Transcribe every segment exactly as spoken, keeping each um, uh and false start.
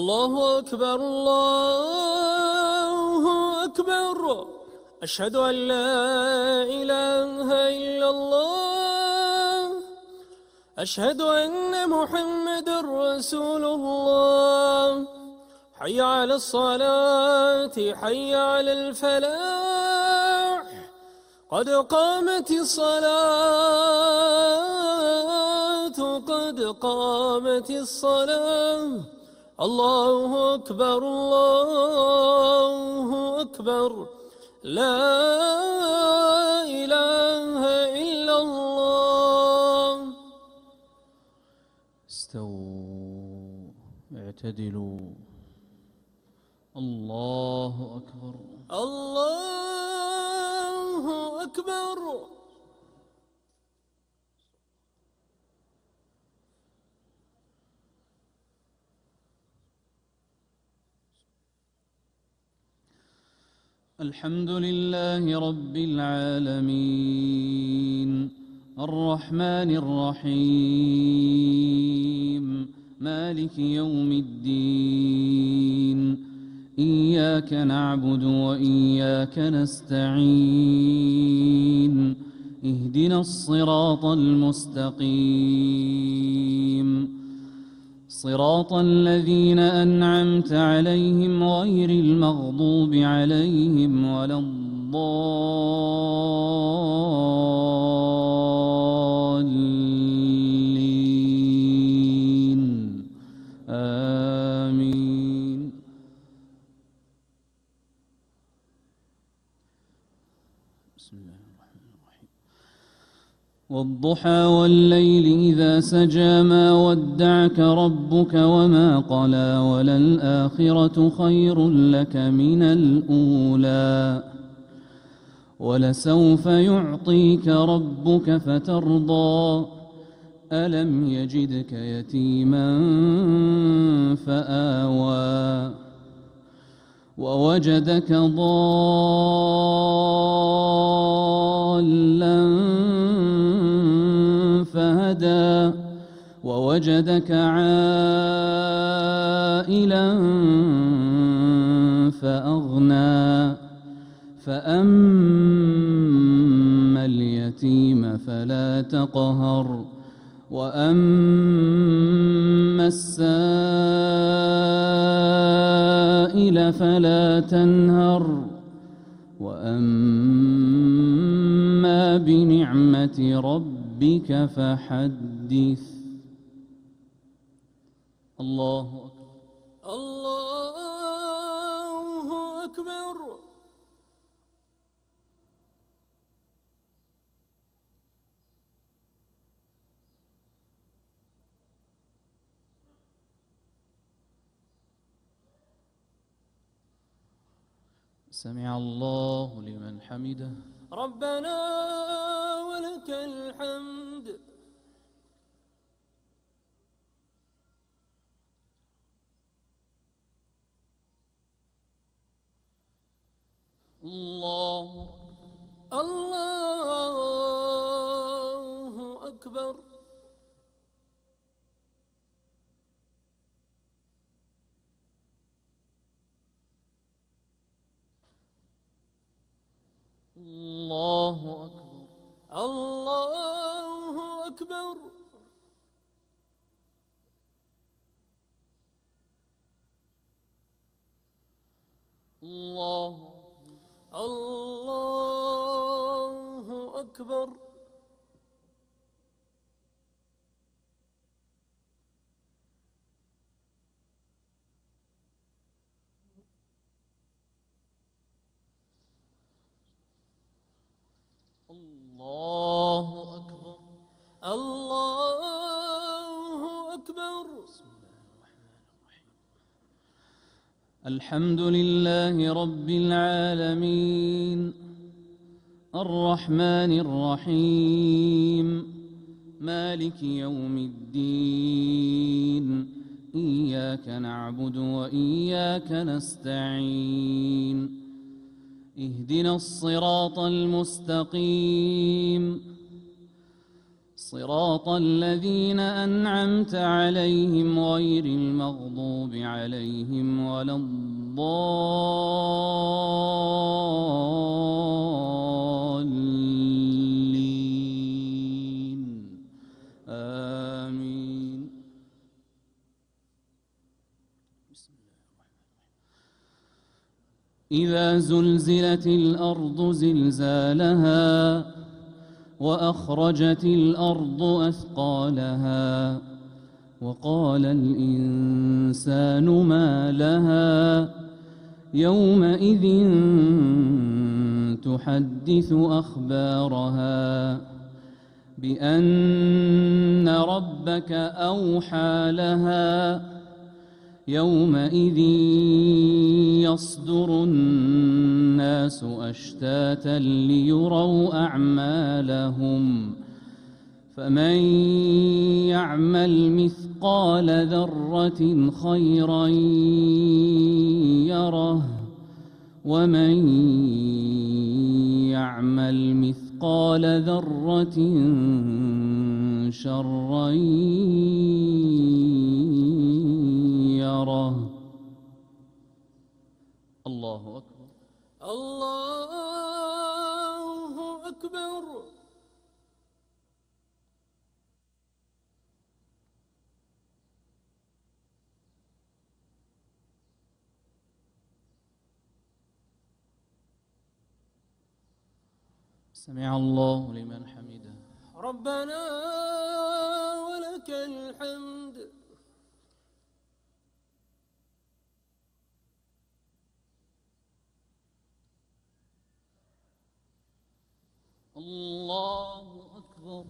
الله أكبر الله أكبر أشهد أن لا إله إلا الله أشهد أن محمدا رسول الله حي على الصلاة حي على الفلاح قد قامت الصلاة قد قامت الصلاة الله أكبر الله أكبر لا إله إلا الله. استووا اعتدلوا. الله أكبر الله أكبر. الحمد لله رب العالمين الرحمن الرحيم مالك يوم الدين إياك نعبد وإياك نستعين اهدنا الصراط المستقيم صراط الذين أنعمت عليهم غير المغضوب عليهم ولا الضالين آمين. بسم الله الرحمن الرحيم. والضحى والليل إذا سجى ما ودعك ربك وما قلى وللآخرة خير لك من الأولى ولسوف يعطيك ربك فترضى ألم يجدك يتيما فآوى ووجدك ضالا فهدى ووجدك عائلا فأغنى فأما اليتيم فلا تقهر وأما السائل فلا تنهر وأما بنعمة ربك فحدث. الله أكبر الله أكبر. سمع الله لمن حمده. ربنا ولك الحمد. الله الله أكبر. الله أكبر الله أكبر. الله الله أكبر. الله أكبر الله أكبر. بسم الله الرحمن الرحيم. الحمد لله رب العالمين الرحمن الرحيم مالك يوم الدين إياك نعبد وإياك نستعين اهدنا الصراط المستقيم صراط الذين أنعمت عليهم غير المغضوب عليهم ولا الضالين آمين. إذا زلزلت الأرض زلزالها وأخرجت الأرض أثقالها وقال الإنسان ما لها يومئذ تحدث أخبارها بأن ربك أوحى لها يومئذ يصدر الناس أشتاتا ليروا أعمالهم فمن يعمل مثقال ذرة خيرا يره ومن يعمل مثقال ذرة شرا يره. الله أكبر. الله أكبر. سمع الله لمن حمده. ربنا ولك الحمد. الله أكبر.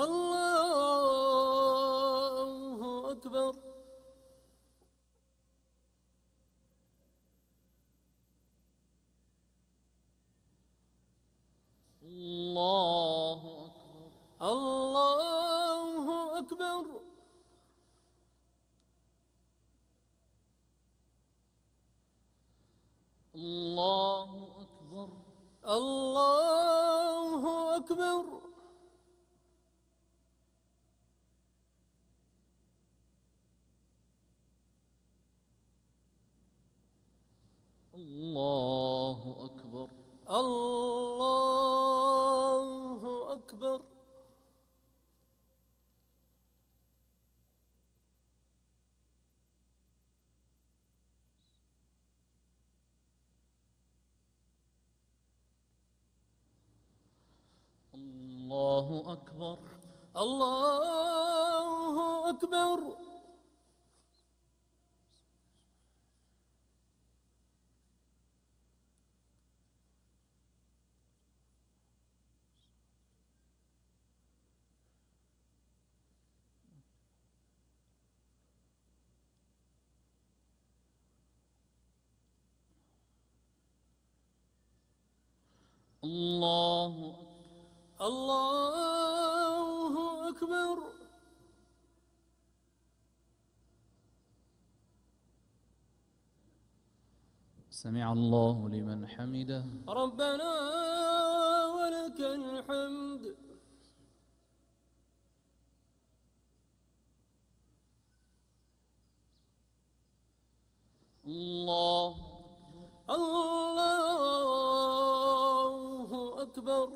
الله أكبر. الله أكبر. الله أكبر. الله أكبر. الله أكبر. الله أكبر. الله أكبر. الله أكبر. الله أكبر. الله الله أكبر. سمع الله لمن حمده. ربنا ولك الحمد. الله الله أكبر.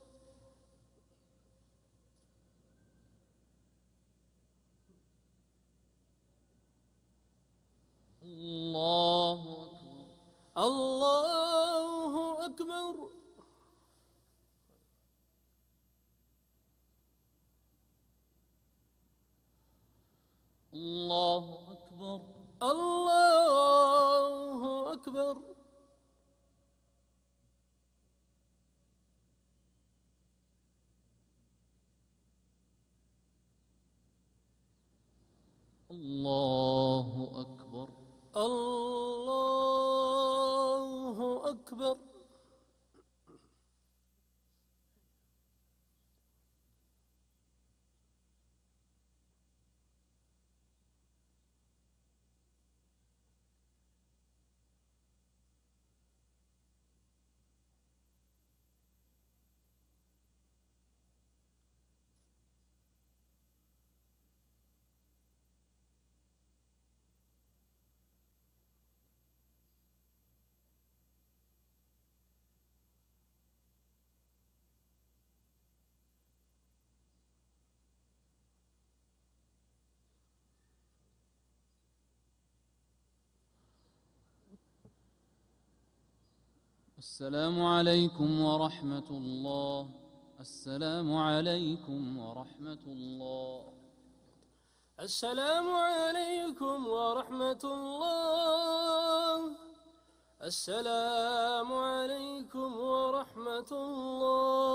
الله الله أكبر. الله أكبر. الله أكبر. الله أكبر. الله أكبر. السلام عليكم ورحمة الله. السلام عليكم ورحمة الله. السلام عليكم ورحمة الله. السلام عليكم ورحمة الله.